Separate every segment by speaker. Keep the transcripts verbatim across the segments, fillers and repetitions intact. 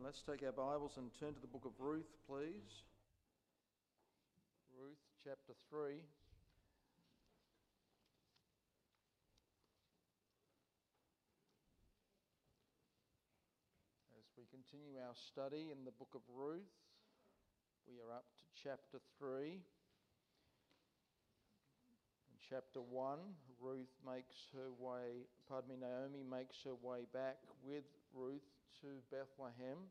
Speaker 1: Let's take our Bibles and turn to the book of Ruth, please. Ruth chapter three. As we continue our study in the book of Ruth, we are up to chapter three. In chapter one, Ruth makes her way, pardon me, Naomi makes her way back with Ruth to Bethlehem.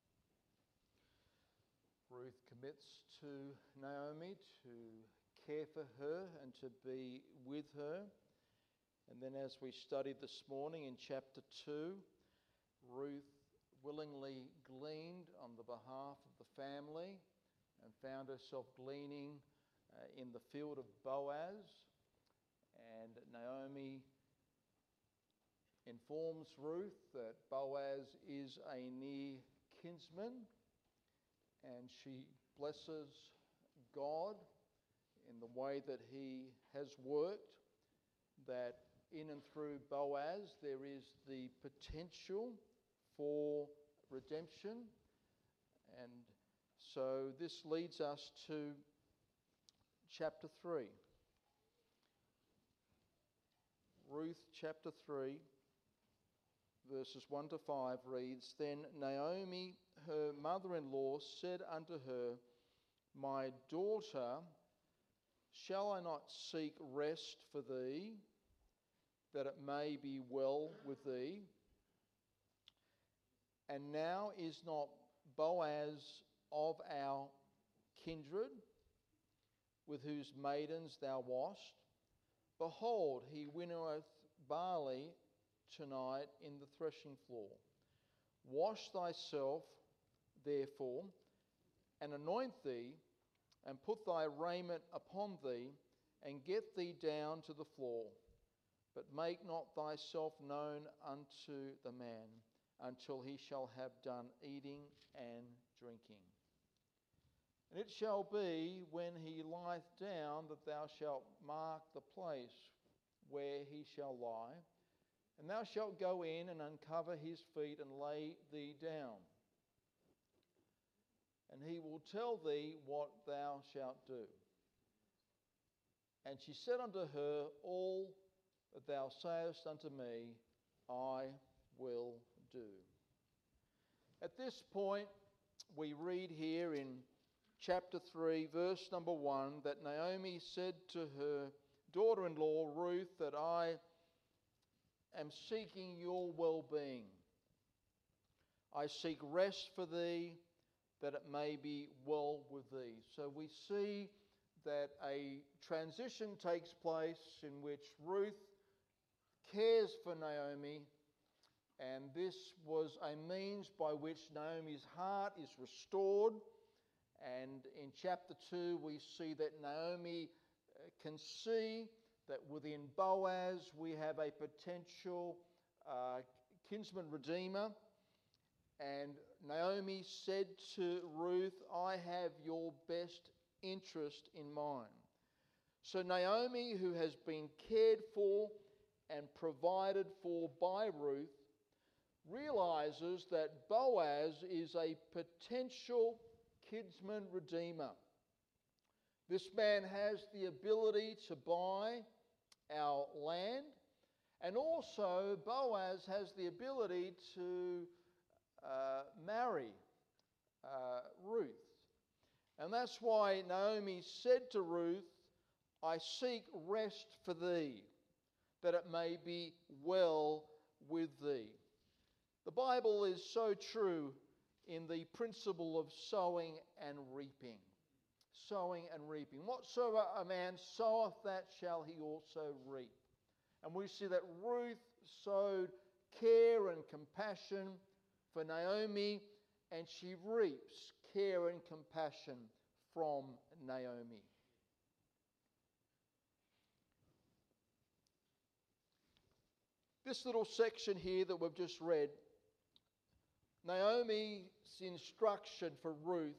Speaker 1: Ruth commits to Naomi to care for her and to be with her. And then as we studied this morning in chapter two, Ruth willingly gleaned on the behalf of the family and found herself gleaning uh, in the field of Boaz. And Naomi informs Ruth that Boaz is a near kinsman, and she blesses God in the way that he has worked, that in and through Boaz there is the potential for redemption. And so this leads us to chapter three. Ruth chapter three, verses one to five reads, Then Naomi, her mother-in-law, said unto her, My daughter, shall I not seek rest for thee, that it may be well with thee? And now is not Boaz of our kindred, with whose maidens thou wast? Behold, he winnoweth barley tonight in the threshing floor. Wash thyself, therefore, and anoint thee, and put thy raiment upon thee, and get thee down to the floor. But make not thyself known unto the man, until he shall have done eating and drinking. And it shall be, when he lieth down, that thou shalt mark the place where he shall lie, and thou shalt go in and uncover his feet and lay thee down. And he will tell thee what thou shalt do. And she said unto her, All that thou sayest unto me, I will do. At this point, we read here in chapter three, verse number one, that Naomi said to her daughter-in-law Ruth that I am seeking your well-being. I seek rest for thee, that it may be well with thee. So we see that a transition takes place in which Ruth cares for Naomi, and this was a means by which Naomi's heart is restored. And in chapter two, we see that Naomi can see that within Boaz we have a potential uh, kinsman redeemer. And Naomi said to Ruth, I have your best interest in mind. So Naomi, who has been cared for and provided for by Ruth, realizes that Boaz is a potential kinsman redeemer. This man has the ability to buy our land, and also Boaz has the ability to uh, marry uh, Ruth. And that's why Naomi said to Ruth, I seek rest for thee, that it may be well with thee. The Bible is so true in the principle of sowing and reaping. Sowing and reaping. Whatsoever a man soweth, that shall he also reap. And we see that Ruth sowed care and compassion for Naomi, and she reaps care and compassion from Naomi. This little section here that we've just read, Naomi's instruction for Ruth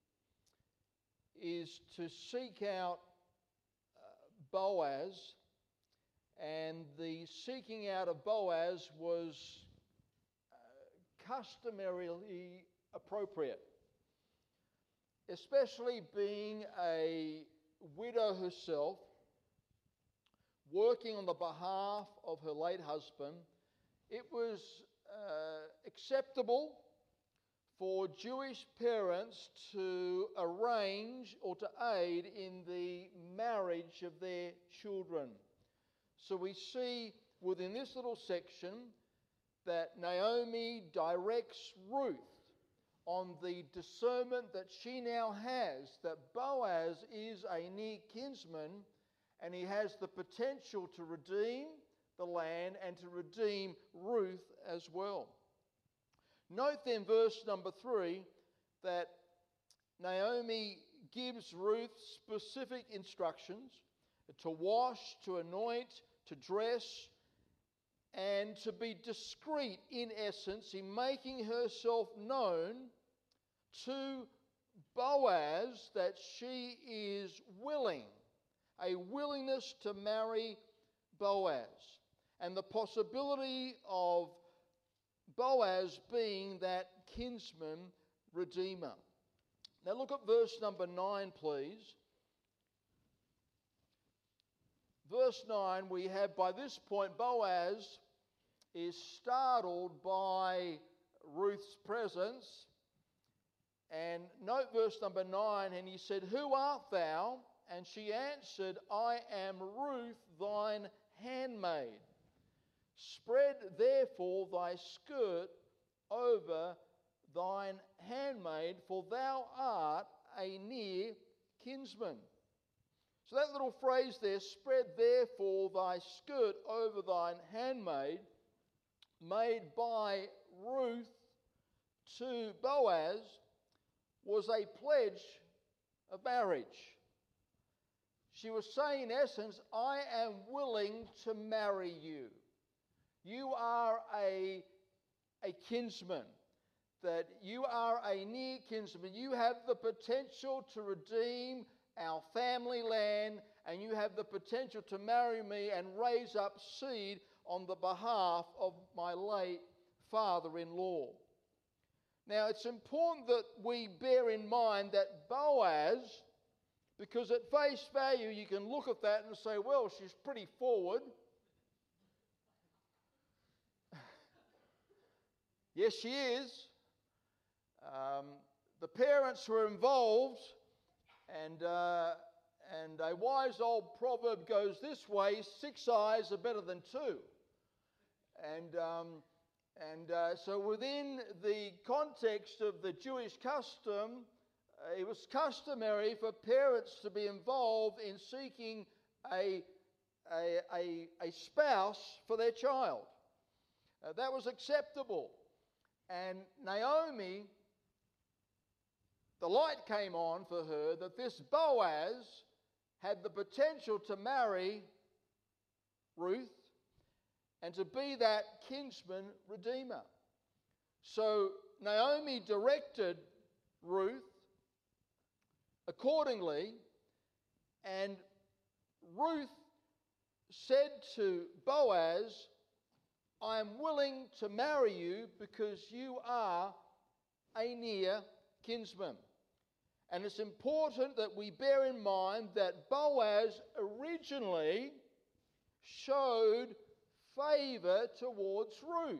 Speaker 1: is to seek out uh, Boaz, and the seeking out of Boaz was uh, customarily appropriate, especially being a widow herself, working on the behalf of her late husband. It was uh, acceptable for Jewish parents to arrange or to aid in the marriage of their children. So we see within this little section that Naomi directs Ruth on the discernment that she now has that Boaz is a near kinsman and he has the potential to redeem the land and to redeem Ruth as well. Note then verse number three that Naomi gives Ruth specific instructions to wash, to anoint, to dress, and to be discreet in essence in making herself known to Boaz that she is willing, a willingness to marry Boaz, and the possibility of Boaz being that kinsman redeemer. Now look at verse number nine, please. Verse nine, we have, by this point, Boaz is startled by Ruth's presence. And note verse number nine, and he said, "Who art thou?" And she answered, "I am Ruth, thine handmaid. Spread therefore thy skirt over thine handmaid, for thou art a near kinsman." So that little phrase there, "spread therefore thy skirt over thine handmaid," made by Ruth to Boaz, was a pledge of marriage. She was saying in essence, I am willing to marry you. You are a, a kinsman, that you are a near kinsman. You have the potential to redeem our family land, and you have the potential to marry me and raise up seed on the behalf of my late father-in-law. Now, it's important that we bear in mind that Boaz, because at face value you can look at that and say, well, she's pretty forward. Yes, she is. Um, the parents were involved, and uh, and a wise old proverb goes this way: six eyes are better than two. And um, and uh, so within the context of the Jewish custom, uh, it was customary for parents to be involved in seeking a a, a, a spouse for their child. Uh, that was acceptable. And Naomi, the light came on for her that this Boaz had the potential to marry Ruth and to be that kinsman redeemer. So Naomi directed Ruth accordingly, and Ruth said to Boaz, I am willing to marry you because you are a near kinsman. And it's important that we bear in mind that Boaz originally showed favour towards Ruth.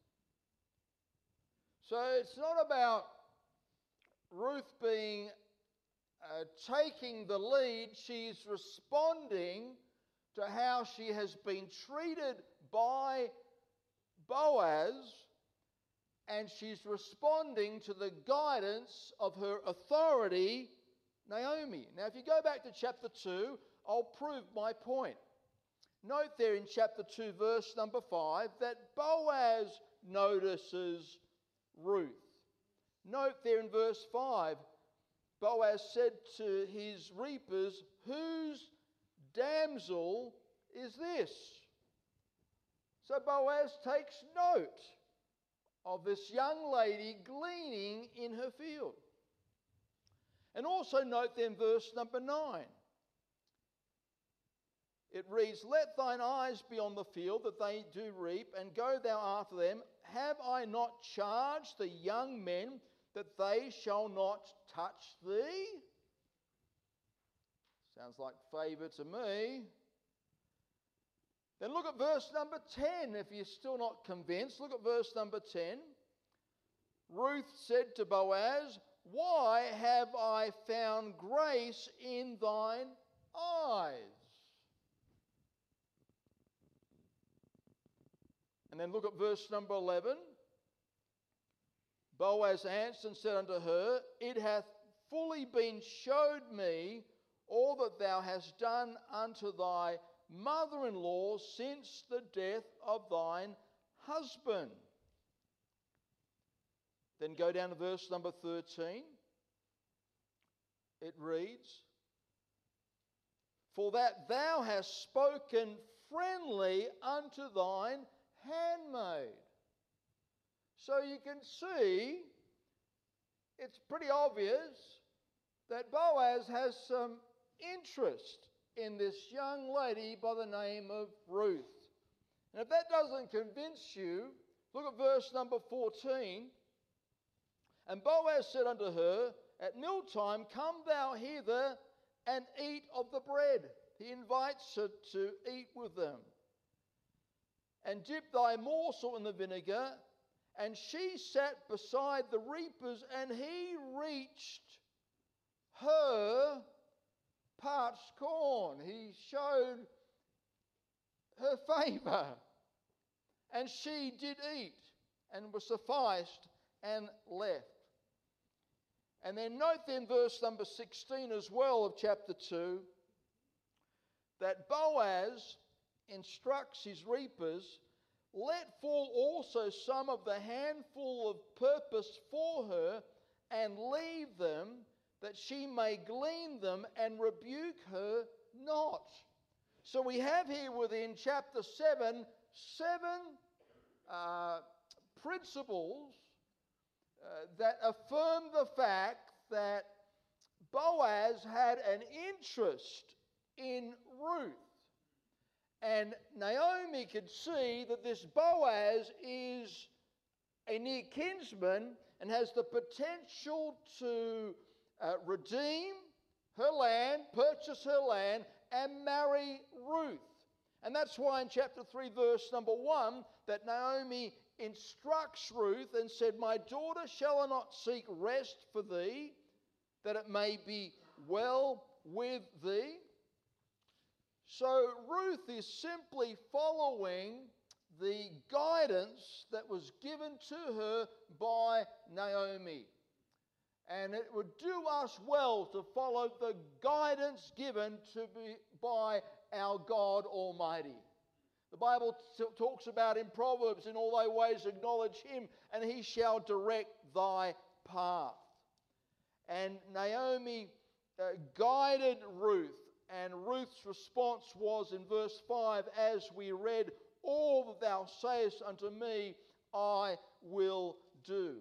Speaker 1: So it's not about Ruth being uh, taking the lead. She's responding to how she has been treated by Boaz, and she's responding to the guidance of her authority, Naomi. Now, if you go back to chapter two, I'll prove my point. Note there in chapter two, verse number five, that Boaz notices Ruth. Note there in verse five, Boaz said to his reapers, whose damsel is this? So Boaz takes note of this young lady gleaning in her field. And also note then verse number nine. It reads, let thine eyes be on the field that they do reap, and go thou after them. Have I not charged the young men that they shall not touch thee? Sounds like favour to me. Then look at verse number ten. If you're still not convinced, look at verse number ten. Ruth said to Boaz, why have I found grace in thine eyes? And then look at verse number eleven. Boaz answered and said unto her, it hath fully been showed me all that thou hast done unto thy mother-in-law since the death of thine husband. Then go down to verse number thirteen. It reads, for that thou hast spoken friendly unto thine handmaid. So you can see, it's pretty obvious that Boaz has some interest in this young lady by the name of Ruth. And if that doesn't convince you, look at verse number fourteen. And Boaz said unto her, at mealtime, come thou hither and eat of the bread. He invites her to eat with them. And dip thy morsel in the vinegar. And she sat beside the reapers, and he reached her parched corn. He showed her favour. And she did eat, and was sufficed, and left. And then note then verse number sixteen as well of chapter two, that Boaz instructs his reapers, let fall also some of the handful of purpose for her, and leave them, that she may glean them, and rebuke her not. So we have here within chapter seven, seven uh, principles uh, that affirm the fact that Boaz had an interest in Ruth. And Naomi could see that this Boaz is a near kinsman and has the potential to uh, redeem her land, purchase her land, and marry Ruth. And that's why in chapter three, verse number one, that Naomi instructs Ruth and said, my daughter, shall I not seek rest for thee, that it may be well with thee? So Ruth is simply following the guidance that was given to her by Naomi. And it would do us well to follow the guidance given to be by our God Almighty. The Bible t- talks about in Proverbs, in all thy ways acknowledge him, and he shall direct thy path. And Naomi uh, guided Ruth, and Ruth's response was in verse five, as we read, all that thou sayest unto me, I will do.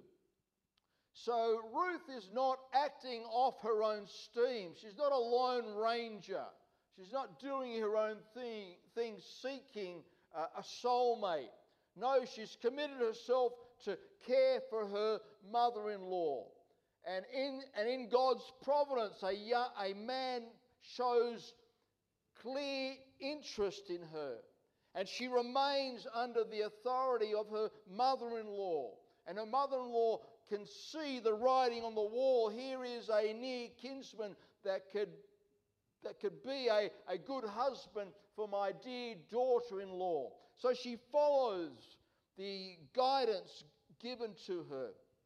Speaker 1: So Ruth is not acting off her own steam. She's not a lone ranger. She's not doing her own thing, thing seeking uh, a soulmate. No, she's committed herself to care for her mother-in-law. And in, and in God's providence, a, young, a man shows clear interest in her. And she remains under the authority of her mother-in-law. And her mother-in-law can see the writing on the wall. Here is a near kinsman that could, that could be a, a good husband for my dear daughter-in-law. So she follows the guidance given to her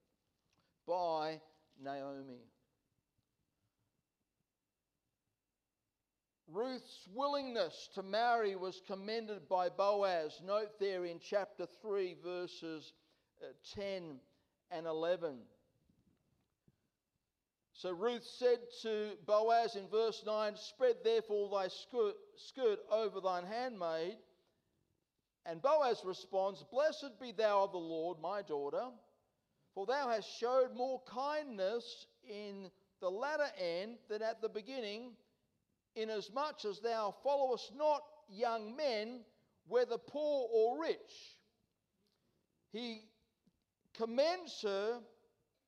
Speaker 1: by Naomi. Ruth's willingness to marry was commended by Boaz. Note there in chapter three, verses uh, ten and eleven. So Ruth said to Boaz in verse nine, spread therefore thy skirt, skirt over thine handmaid. And Boaz responds, blessed be thou of the Lord, my daughter, for thou hast showed more kindness in the latter end than at the beginning, inasmuch as thou followest not young men, whether poor or rich. He commends her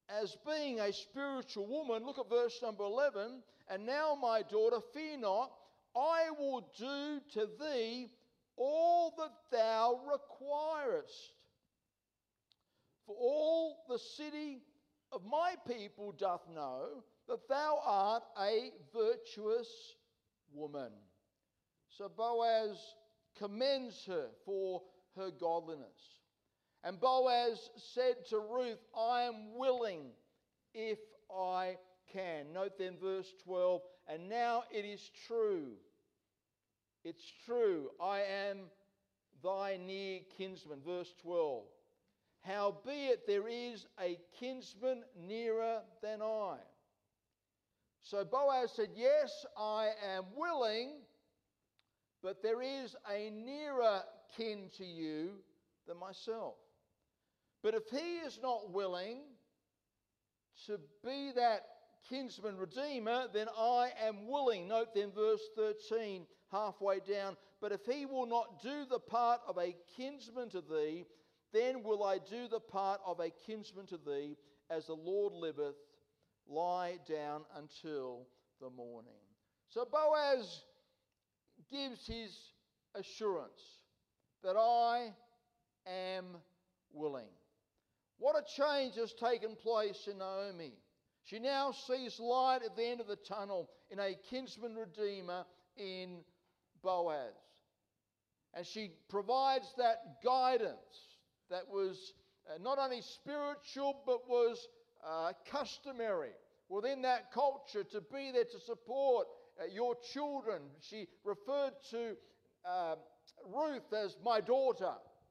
Speaker 1: as being a spiritual woman. Look at verse number eleven. And now, my daughter, fear not, I will do to thee all that thou requirest. For all the city of my people doth know that thou art a virtuous woman. So Boaz commends her for her godliness. And Boaz said to Ruth, I am willing if I can. Note then verse twelve, and now it is true. It's true, I am thy near kinsman. Verse twelve, howbeit there is a kinsman nearer than I. So Boaz said, yes, I am willing, but there is a nearer kin to you than myself. But if he is not willing to be that kinsman redeemer, then I am willing. Note then verse thirteen, halfway down. But if he will not do the part of a kinsman to thee, then will I do the part of a kinsman to thee, as the Lord liveth, lie down until the morning. So Boaz gives his assurance that I am willing. What a change has taken place in Naomi. She now sees light at the end of the tunnel in a kinsman redeemer in Boaz. And she provides that guidance that was uh, not only spiritual but was uh, customary within that culture, to be there to support uh, your children. She referred to uh, Ruth as my daughter,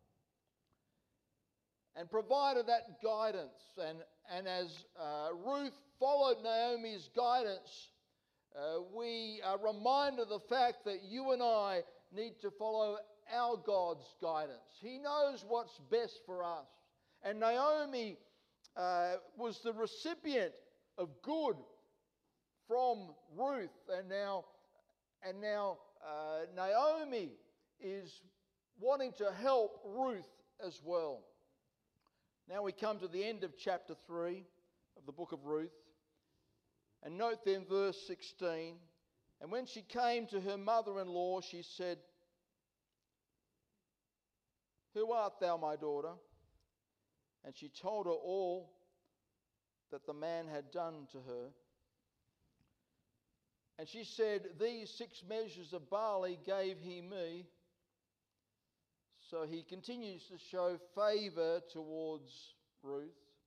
Speaker 1: and provided that guidance. And, and as uh, Ruth followed Naomi's guidance, uh, we are reminded of the fact that you and I need to follow our God's guidance. He knows what's best for us. And Naomi uh, was the recipient of good from Ruth, and now, and now uh, Naomi is wanting to help Ruth as well. Now we come to the end of chapter three of the book of Ruth. And note then verse sixteen. And when she came to her mother-in-law, she said, who art thou, my daughter? And she told her all that the man had done to her. And she said, these six measures of barley gave he me. So he continues to show favour towards Ruth.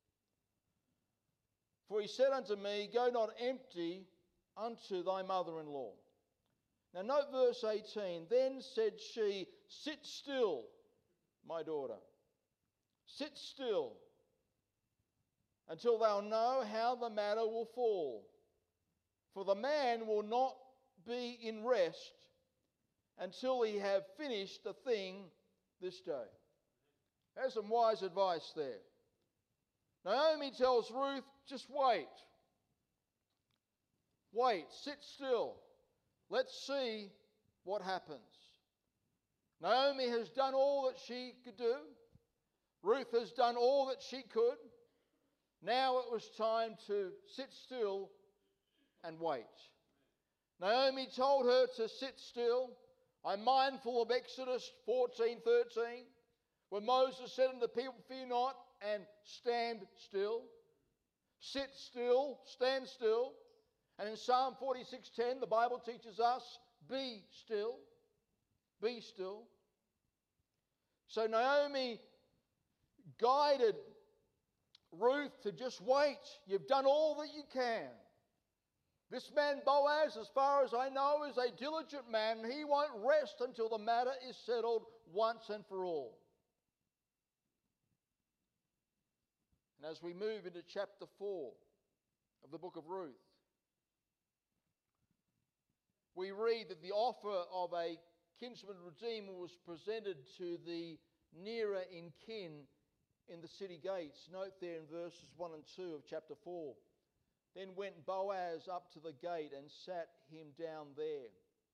Speaker 1: For he said unto me, go not empty unto thy mother-in-law. Now note verse eighteen. Then said she, sit still, my daughter. Sit still until thou know how the matter will fall. For the man will not be in rest until he have finished the thing this day. There's some wise advice there. Naomi tells Ruth, just wait. Wait, sit still. Let's see what happens. Naomi has done all that she could do. Ruth has done all that she could. Now it was time to sit still and wait. Naomi told her to sit still. I'm mindful of Exodus fourteen thirteen, where Moses said unto the people, fear not and stand still. Sit still, stand still. And in Psalm forty-six ten, the Bible teaches us, be still, be still. So Naomi guided Ruth to just wait. You've done all that you can. This man Boaz, as far as I know, is a diligent man. He won't rest until the matter is settled once and for all. And as we move into chapter four of the book of Ruth, we read that the offer of a kinsman redeemer was presented to the nearer in kin in the city gates. Note there in verses one and two of chapter four. Then went Boaz up to the gate and sat him down there.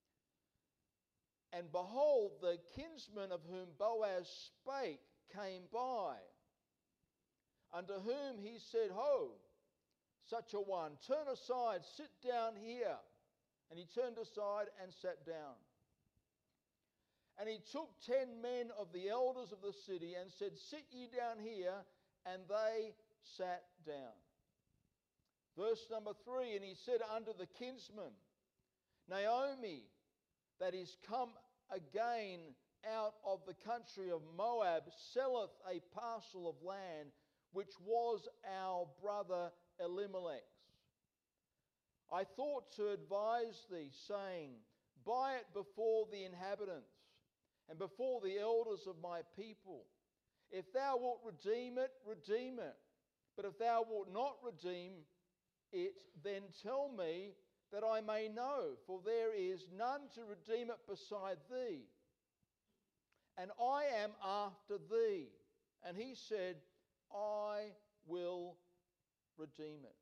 Speaker 1: And behold, the kinsman of whom Boaz spake came by. unto whom he said, Ho, such a one, turn aside, sit down here. And he turned aside and sat down. And he took ten men of the elders of the city and said, Sit ye down here, and they sat down. Verse number three, and he said unto the kinsman, Naomi, that is come again out of the country of Moab, selleth a parcel of land, which was our brother Elimelech's. I thought to advise thee, saying, Buy it before the inhabitants, and before the elders of my people. If thou wilt redeem it, redeem it. But if thou wilt not redeem it, then tell me, that I may know, for there is none to redeem it beside thee, and I am after thee. And he said, I will redeem it.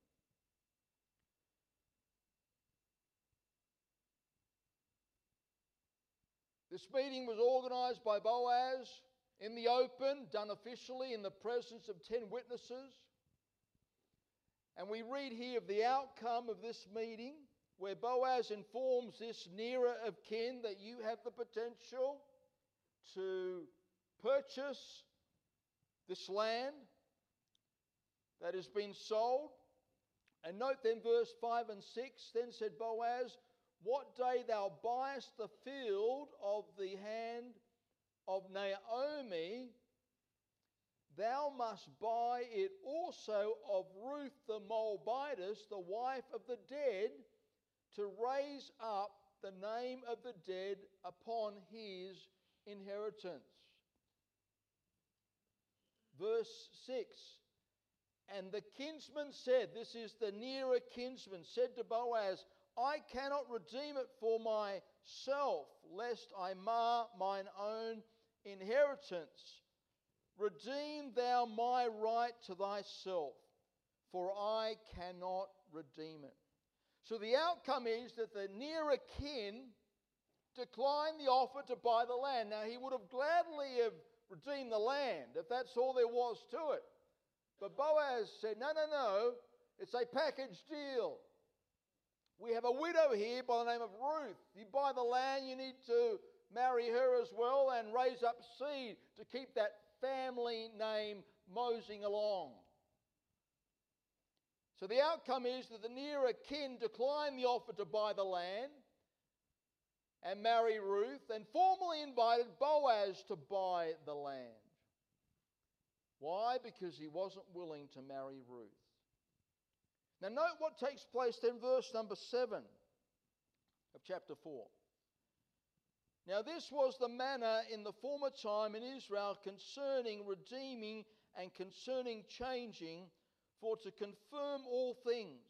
Speaker 1: This meeting was organised by Boaz in the open, done officially in the presence of ten witnesses. And we read here of the outcome of this meeting, where Boaz informs this nearer of kin that you have the potential to purchase this land that has been sold. And note then verse five and six, then said Boaz, What day thou buyest the field of the hand of Naomi, thou must buy it also of Ruth the Moabitess, the wife of the dead, to raise up the name of the dead upon his inheritance. Verse six, and the kinsman said, this is the nearer kinsman, said to Boaz, I cannot redeem it for myself, lest I mar mine own inheritance. Redeem thou my right to thyself, for I cannot redeem it. So the outcome is that the nearer kin declined the offer to buy the land. Now he would have gladly have redeemed the land if that's all there was to it. But Boaz said, no, no, no, it's a package deal. We have a widow here by the name of Ruth. You buy the land, you need to marry her as well and raise up seed to keep that family name moseying along. So the outcome is that the nearer kin declined the offer to buy the land and marry Ruth, and formally invited Boaz to buy the land. Why? Because he wasn't willing to marry Ruth. Now note what takes place then, verse number seven of chapter four. Now this was the manner in the former time in Israel concerning redeeming and concerning changing, for to confirm all things.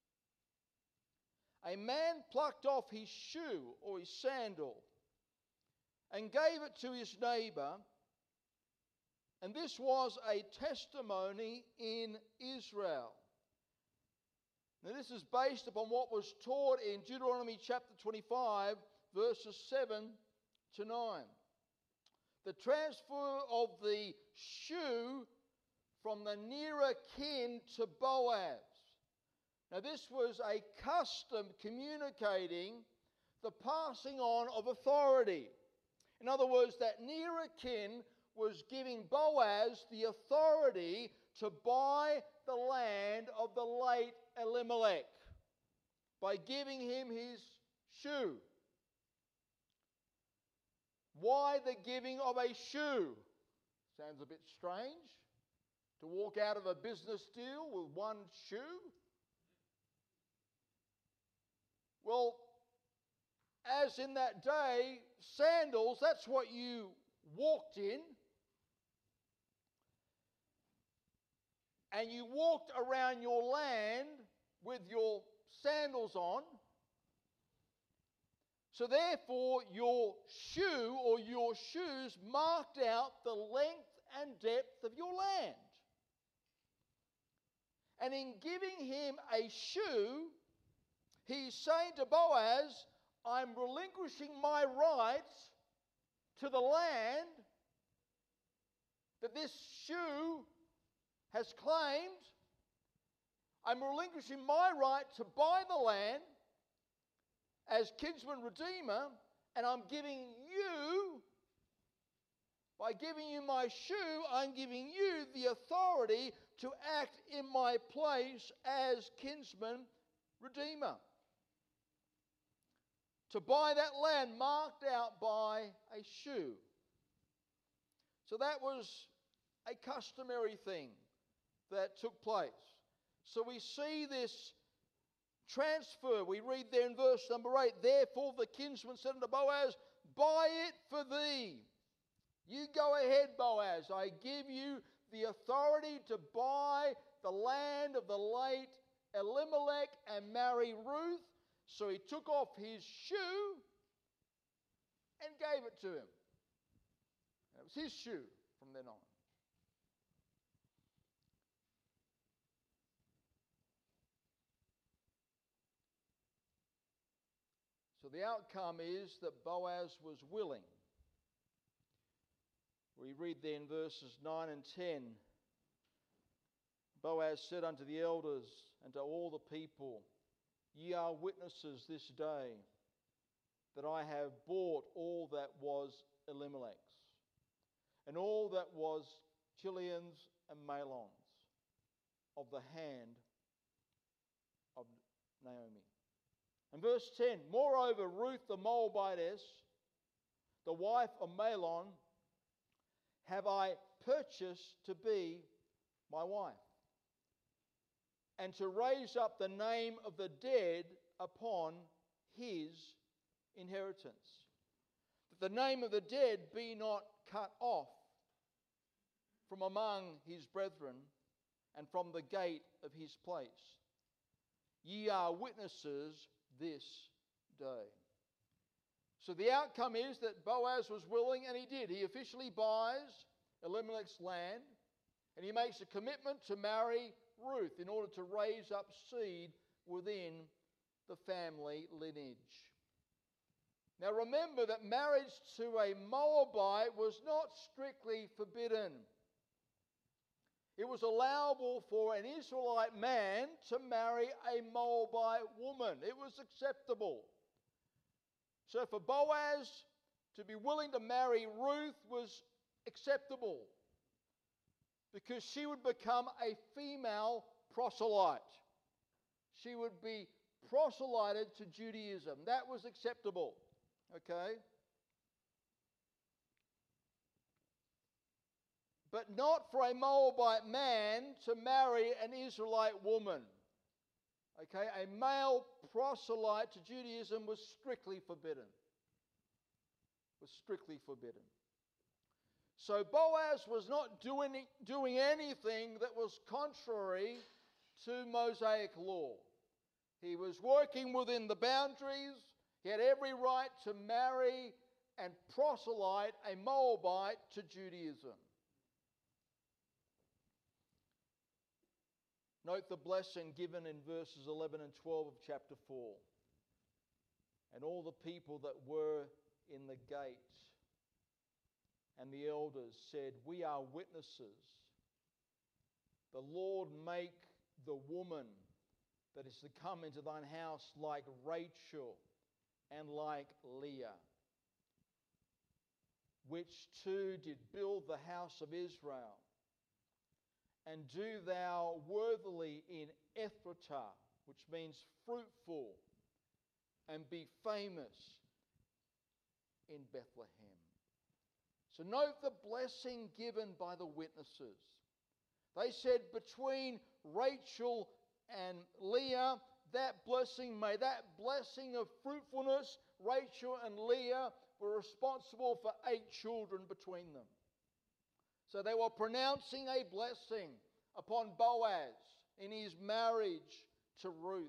Speaker 1: A man plucked off his shoe or his sandal and gave it to his neighbour, and this was a testimony in Israel. Now this is based upon what was taught in Deuteronomy chapter twenty-five, verses seven to nine. The transfer of the shoe from the nearer kin to Boaz. Now this was a custom communicating the passing on of authority. In other words, that nearer kin was giving Boaz the authority to buy the land of the late Elimelech by giving him his shoe. Why the giving of a shoe? Sounds a bit strange to walk out of a business deal with one shoe. Well, as in that day, sandals, that's what you walked in. And you walked around your land with your sandals on. So therefore, your shoe or your shoes marked out the length and depth of your land. And in giving him a shoe, he's saying to Boaz, I'm relinquishing my rights to the land that this shoe has claimed, I'm relinquishing my right to buy the land as kinsman redeemer, and I'm giving you, by giving you my shoe, I'm giving you the authority to act in my place as kinsman redeemer. To buy that land marked out by a shoe. So that was a customary thing that took place. So we see this transfer. We read there in verse number eight, therefore the kinsman said unto Boaz, buy it for thee. You go ahead, Boaz. I give you the authority to buy the land of the late Elimelech and marry Ruth. So he took off his shoe and gave it to him. And it was his shoe from then on. So the outcome is that Boaz was willing. We read there in verses nine and ten, Boaz said unto the elders and to all the people, ye are witnesses this day that I have bought all that was Elimelech's, and all that was Chilion's and Mahlon's, of the hand of Naomi. And verse ten, moreover Ruth the Moabitess, the wife of Mahlon, have I purchased to be my wife, and to raise up the name of the dead upon his inheritance, that the name of the dead be not cut off from among his brethren and from the gate of his place. Ye are witnesses this day. So the outcome is that Boaz was willing, and he did. He officially buys Elimelech's land, and he makes a commitment to marry Ruth in order to raise up seed within the family lineage. Now remember that marriage to a Moabite was not strictly forbidden. It was allowable for an Israelite man to marry a Moabite woman. It was acceptable. So for Boaz to be willing to marry Ruth was acceptable, because she would become a female proselyte. She would be proselyted to Judaism. That was acceptable. Okay? But not for a Moabite man to marry an Israelite woman. Okay? A male proselyte to Judaism was strictly forbidden. Was strictly forbidden. So Boaz was not doing, doing anything that was contrary to Mosaic law. He was working within the boundaries. He had every right to marry and proselyte a Moabite to Judaism. Note the blessing given in verses eleven and twelve of chapter four. And all the people that were in the gate and the elders said, we are witnesses. The Lord make the woman that is to come into thine house like Rachel and like Leah, which two did build the house of Israel. And do thou worthily in Ephratah, which means fruitful, and be famous in Bethlehem. So note the blessing given by the witnesses. They said between Rachel and Leah, that blessing, may that blessing of fruitfulness, Rachel and Leah were responsible for eight children between them. So they were pronouncing a blessing upon Boaz in his marriage to Ruth.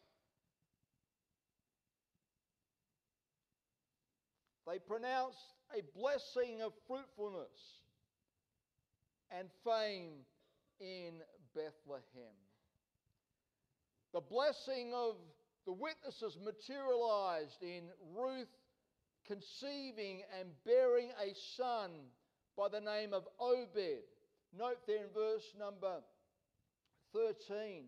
Speaker 1: They pronounced a blessing of fruitfulness and fame in Bethlehem. The blessing of the witnesses materialized in Ruth conceiving and bearing a son by the name of Obed. Note there in verse number thirteen,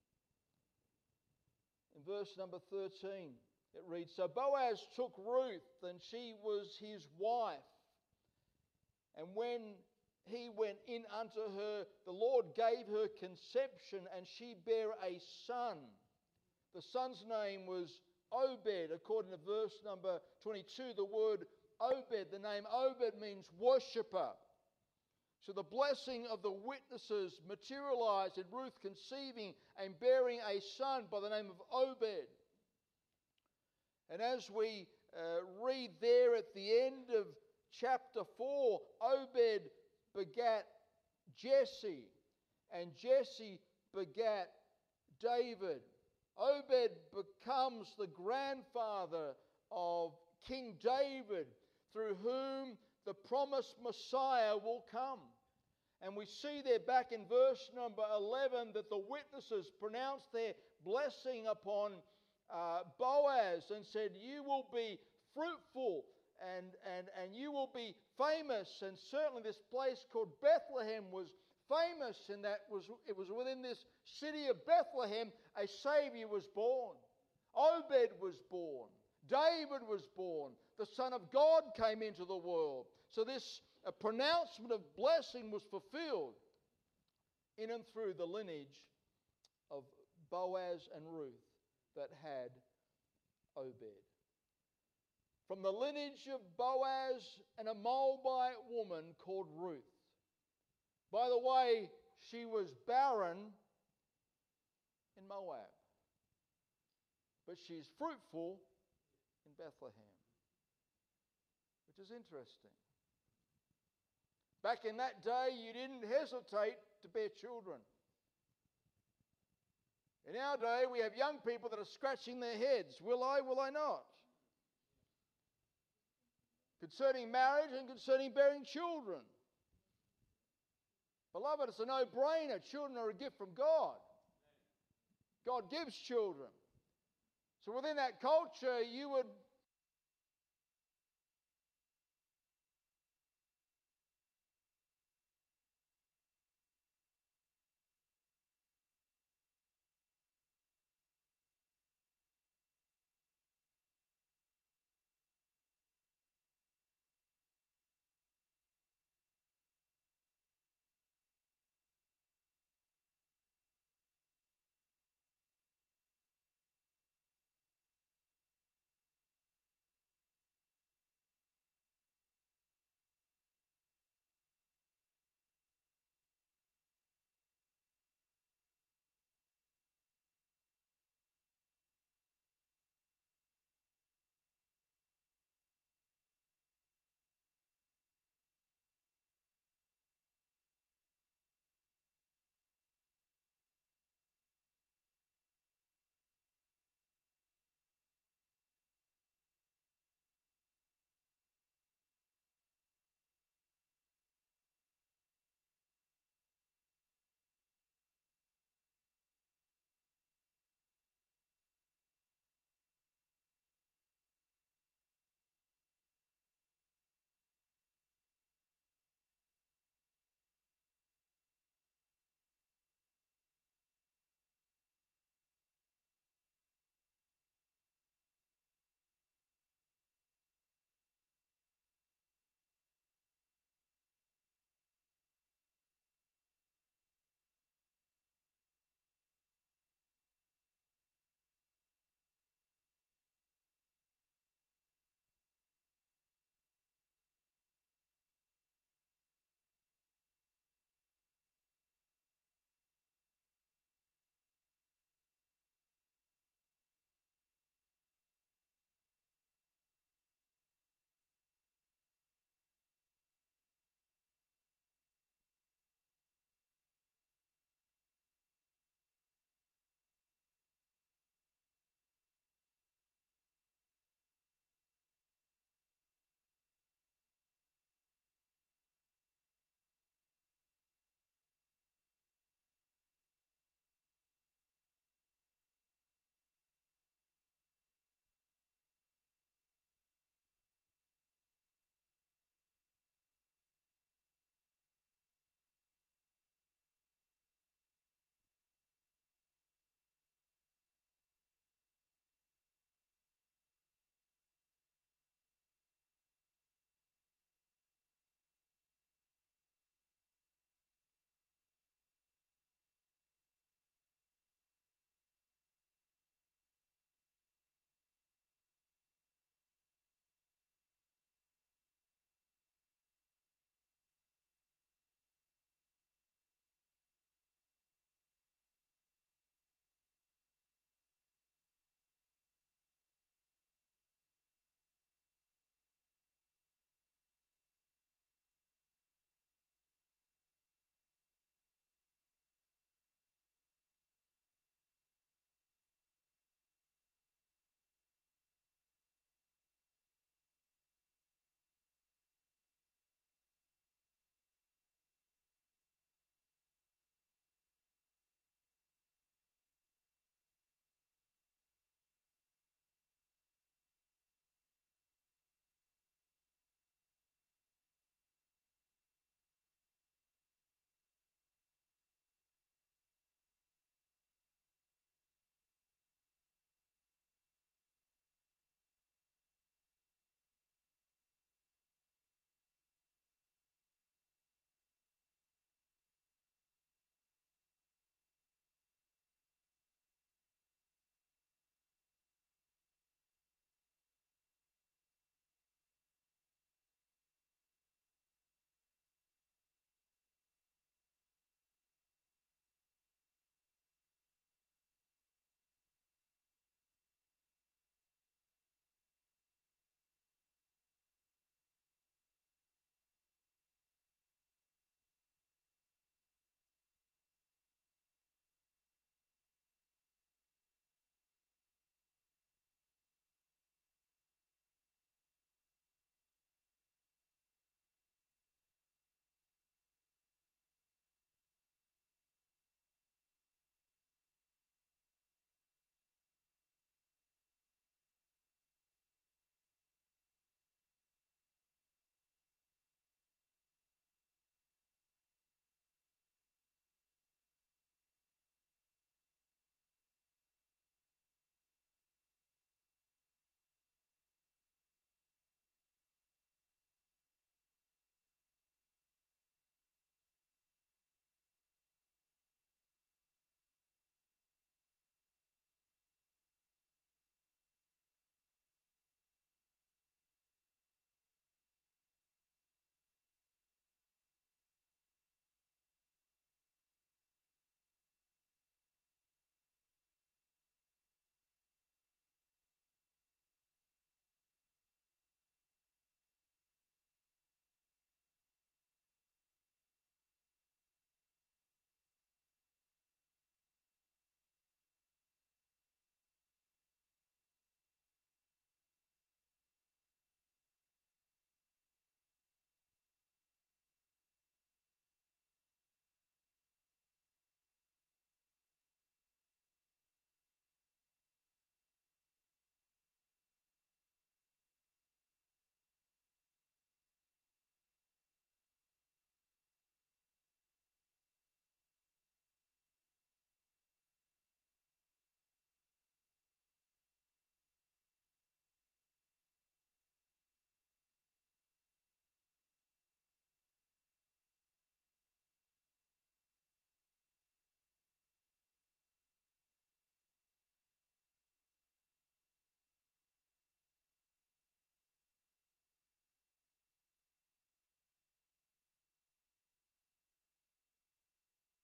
Speaker 1: in verse number thirteen, it reads, "So Boaz took Ruth, and she was his wife. And when he went in unto her, the Lord gave her conception, and she bare a son. The son's name was Obed." According to verse number twenty-two, the word Obed, the name Obed means worshipper. So the blessing of the witnesses materialized in Ruth conceiving and bearing a son by the name of Obed. And as we uh, read there at the end of chapter four, Obed begat Jesse, and Jesse begat David. Obed becomes the grandfather of King David, through whom the promised Messiah will come. And we see there back in verse number eleven that the witnesses pronounced their blessing upon uh, Boaz and said, "You will be fruitful and, and, and you will be famous." And certainly this place called Bethlehem was famous, and that was it was within this city of Bethlehem a Saviour was born. Obed was born. David was born. The Son of God came into the world. So this a pronouncement of blessing was fulfilled in and through the lineage of Boaz and Ruth that had Obed. From the lineage of Boaz and a Moabite woman called Ruth. By the way, she was barren in Moab, but she's fruitful in Bethlehem, which is interesting. Back in that day, you didn't hesitate to bear children. In our day, we have young people that are scratching their heads. Will I, will I not? Concerning marriage and concerning bearing children. Beloved, it's a no-brainer. Children are a gift from God. God gives children. So within that culture, you would